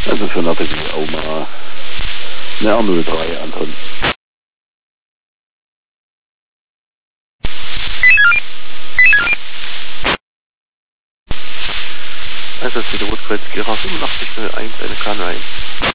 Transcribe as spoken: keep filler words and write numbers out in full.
Also für Norddeck auch mal eine R null drei, Anton. Also das ist die Rotkreuz Gera fünfundachtzig null eins, eine K null eins.